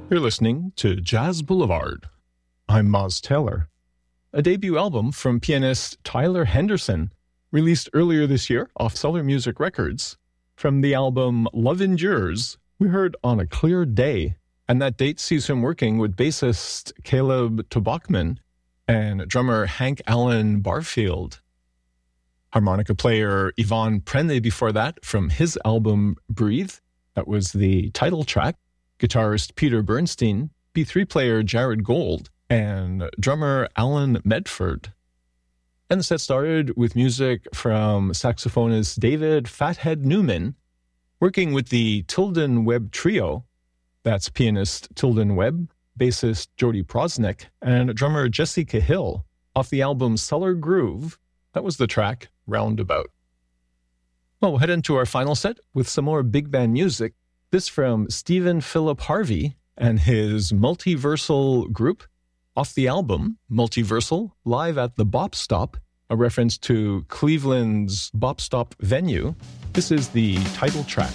You're listening to Jazz Boulevard. I'm Moz Taylor. A debut album from pianist Tyler Henderson, released earlier this year off Solar Music Records. From the album Love Endures, we heard On a Clear Day, and that date sees him working with bassist Caleb Tobachman and drummer Hank Allen Barfield. Harmonica player Yvonne Prene before that from his album Breathe, that was the title track. Guitarist Peter Bernstein, B3 player Jared Gold, and drummer Alan Medford. And the set started with music from saxophonist David Fathead Newman, working with the Tilden Webb Trio. That's pianist Tilden Webb, bassist Jody Prosnick, and drummer Jesse Cahill off the album Cellar Groove. That was the track Roundabout. Well, we'll head into our final set with some more big band music. This from Stephen Philip Harvey and his Multiversal group off the album Multiversal Live at the Bop Stop, a reference to Cleveland's Bop Stop venue. This is the title track.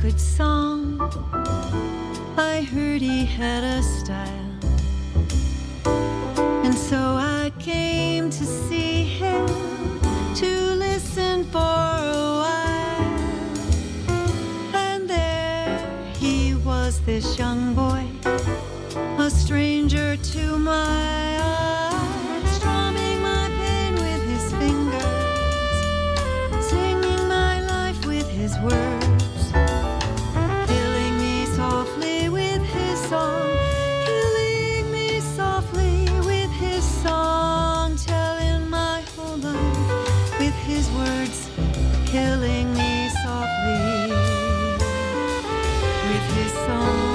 good song. I heard he had a style, and so I came to see him, to listen for a while. And there he was, this young boy, a stranger to my eyes, strumming my pain with his fingers, singing my life with his words, killing me softly with his song, killing me softly with his song, telling my whole life with his words, killing me softly with his song.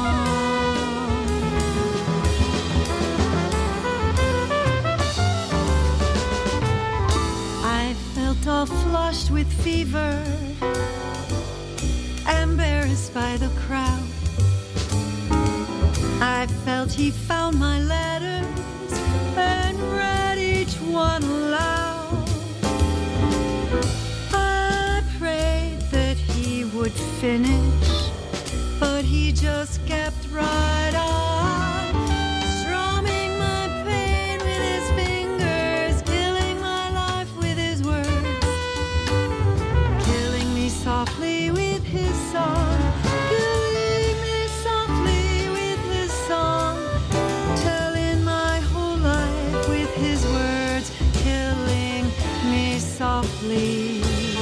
All flushed with fever, embarrassed by the crowd. I felt he found my letters and read each one aloud. I prayed that he would finish, but he just kept right on, strumming my pain with his fingers, killing my life with his words, killing me softly with his song, killing me softly with his song, telling my whole life with his words, killing me softly.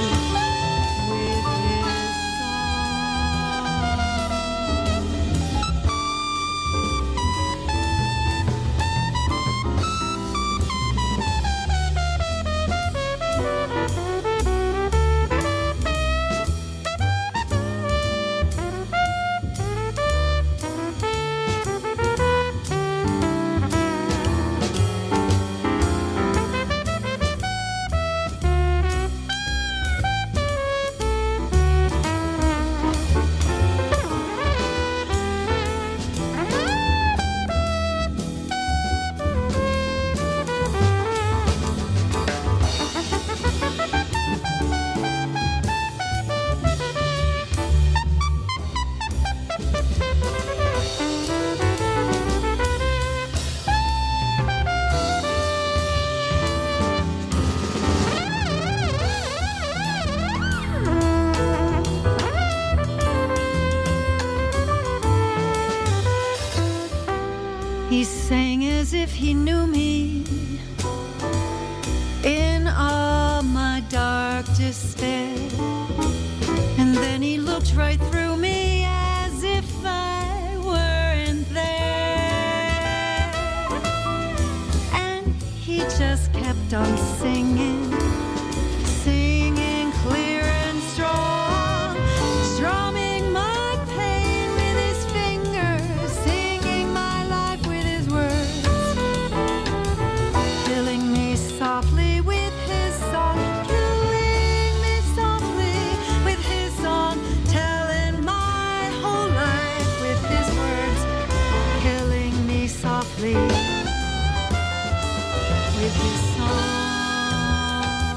He sang as if he knew me in all my dark despair, and then he looked right through me as if I weren't there, and he just kept on singing, singing clear and strong, strumming my pain with his fingers, singing my life with his words, killing me softly with his song, killing me softly with his song, telling my whole life with his words, killing me softly with his song.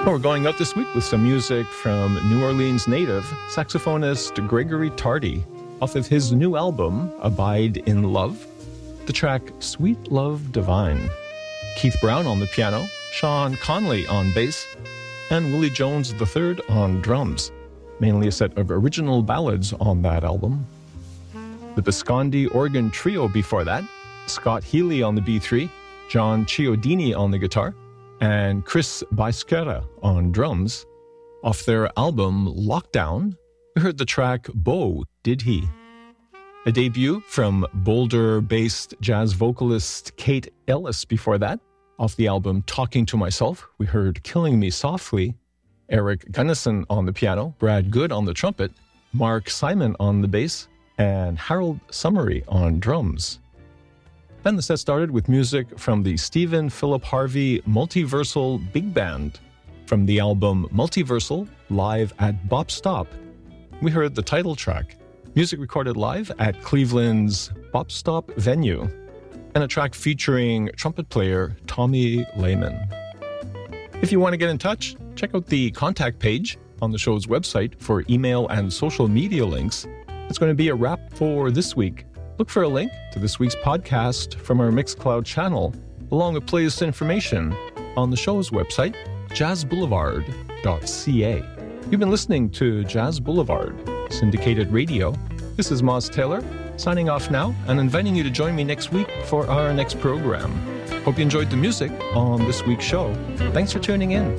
We're going out this week with some music from New Orleans native saxophonist Gregory Tardy off of his new album, Abide in Love, the track Sweet Love Divine. Keith Brown on the piano, Sean Conley on bass, and Willie Jones III on drums. Mainly a set of original ballads on that album. The Biscondi organ trio before that, Scott Healy on the B3, John Chiodini on the guitar, and Chris Baisquera on drums. Off their album Lockdown, we heard the track Beau, Did He? A debut from Boulder-based jazz vocalist Kate Ellis before that. Off the album Talking to Myself, we heard Killing Me Softly, Eric Gunnison on the piano, Brad Good on the trumpet, Mark Simon on the bass, and Harold Summery on drums. Then the set started with music from the Stephen Philip Harvey Multiversal Big Band. From the album Multiversal, live at Bop Stop, we heard the title track, music recorded live at Cleveland's Bop Stop venue, and a track featuring trumpet player Tommy Lehman. If you want to get in touch, check out the contact page on the show's website for email and social media links. It's going to be a wrap for this week. Look for a link to this week's podcast from our Mixcloud channel, along with playlist information on the show's website, jazzboulevard.ca. You've been listening to Jazz Boulevard, syndicated radio. This is Moz Taylor, signing off now and inviting you to join me next week for our next program. Hope you enjoyed the music on this week's show. Thanks for tuning in.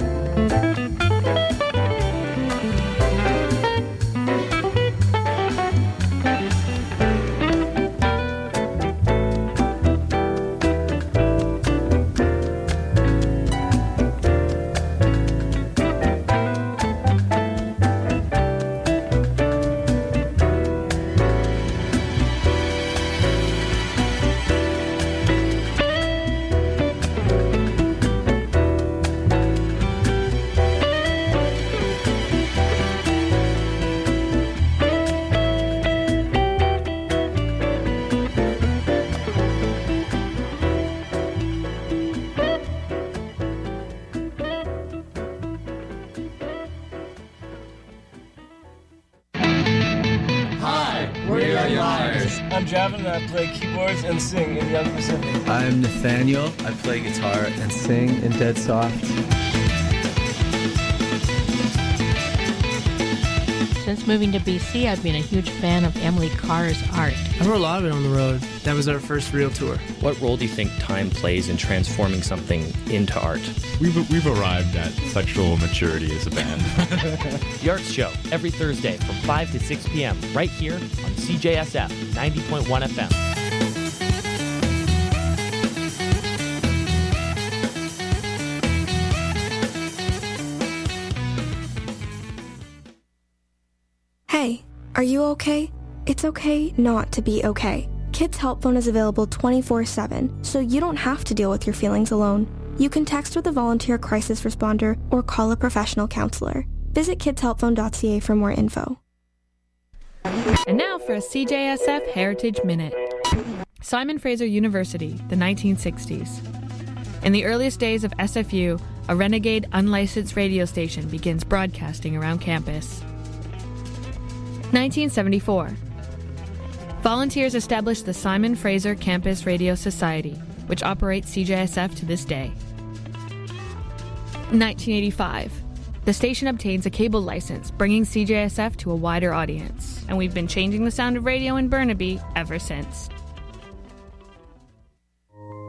I'm Javin and I play keyboards and sing in Young Pacific. I'm Nathaniel. I play guitar and sing in Dead Soft. Since moving to BC, I've been a huge fan of Emily Carr's art. I wrote a lot of it on the road. That was our first real tour. What role do you think time plays in transforming something into art? We've arrived at sexual maturity as a band. The Arts Show, every Thursday from 5 to 6 p.m. right here on CJSF 90.1 FM. Hey, are you okay? It's okay not to be okay. Kids Help Phone is available 24/7, so you don't have to deal with your feelings alone. You can text with a volunteer crisis responder or call a professional counselor. Visit kidshelpphone.ca for more info. And now for a CJSF Heritage Minute. Simon Fraser University, the 1960s. In the earliest days of SFU, a renegade unlicensed radio station begins broadcasting around campus. 1974. Volunteers established the Simon Fraser Campus Radio Society, which operates CJSF to this day. 1985. The station obtains a cable license, bringing CJSF to a wider audience, and we've been changing the sound of radio in Burnaby ever since.